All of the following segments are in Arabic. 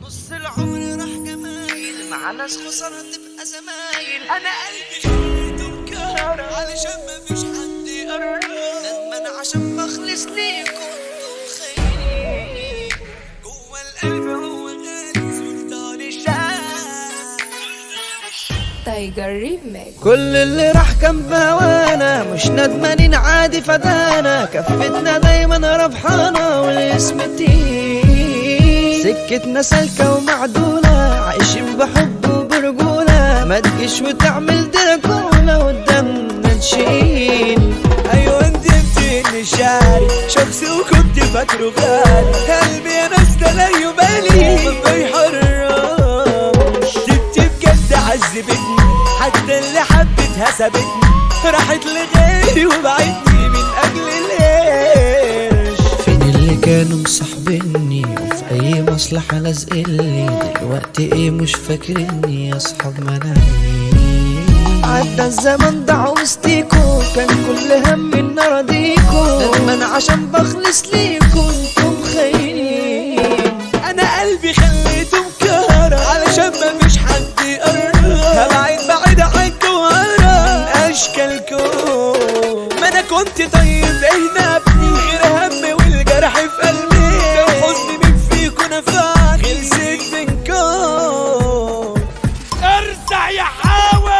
نص العمر راح جمايل مع ناس خسارة تبقى زمايل. انا قلبي خليته مكهرب علشان مفيش حد يقرب، ندمان عشان بخلص ليكم انتم خاينين. جوا القلب هو غالي سلطان الشام. تايجر ريميكس. كل اللي راح كان بهوانا، مش ندمانين عادي فدانا، كفتنا دايما ربحانة والاسم تقيل. سكتنا سالكة ومعدولة، عايشين بحب وبرجولة، ما تجيش وتعمل دراكولا قدامنا نشيل. ايوه انت بتني شاري شخصي وكنت فاكره غالي، قلبي يا ناس ده لا يبالي ما بيحرمش. جبت بجد عذبتني، حتى اللي حبتها سابتني، راحت لغيري وبعدني من اجل القرش. فين اللي كانوا مصاحبيني وفي اي مصلحة لازقلي، دلوقتي ايه مش فاكريني يا اصحاب منايين. عدى الزمن ضاع وسطيكوا، كان كل هم ان اراضيكوا، ندمان عشان بخلص ليكوا انتم خاينين. انا قلبي خليته مكهرب علشان مفيش حد يقرب، هبعد بعيد عنكم وهرب من اشكالكم. ما انا كنت طيب هنا ابني، غير هم والجرح في قلبي، كان حزني من فيكوا نفعني، خلصت منكم. ارزع يا حاوي.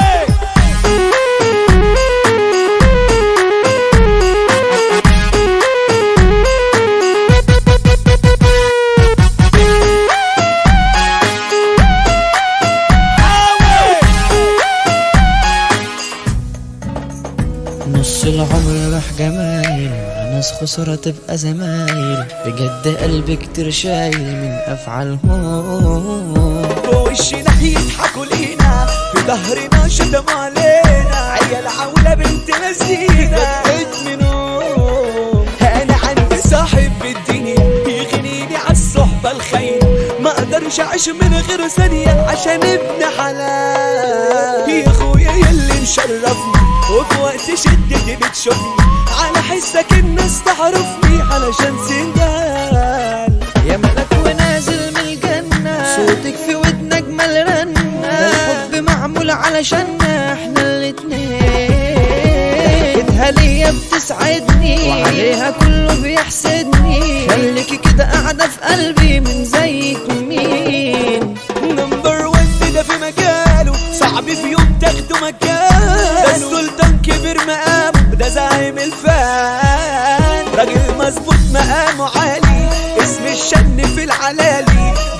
نص العمر راح جمايل مع ناس خسارة تبقى زمايل، بجد قلبي كتير شايل من افعالهم. بوشنا يضحكوا لينا، في ظهري ما شتموا علينا، عيال عولة بنت لذينة بقيت منهم. انا عندي صاحب بالدنيا يغنيني عالصحبة الخاينة، ما اقدرش اعيش من غير ثانية عشان ابن حلال. يا اخويا يلي مشرفني وفي وقت شدتي بتشوفني، على حسك الناس تعرفني علشان سندال. يا ملك ونازل من الجنة، صوتك في ودنا اجمل رنة، ده الحب معمول علشاننا احنا الاتنين. ضحكتها ليا بتسعدني وعليها كله بيحسدني، خليكي كده قاعدة في قلبي من زيك مين. نمبر 1 ده في مجاله، صعب في يوم تاخده مكان، ده السلطان كبر مقامه، ده زعيم الفان، راجل مظبوط مقامه عالي، اسم الشن في العلالي،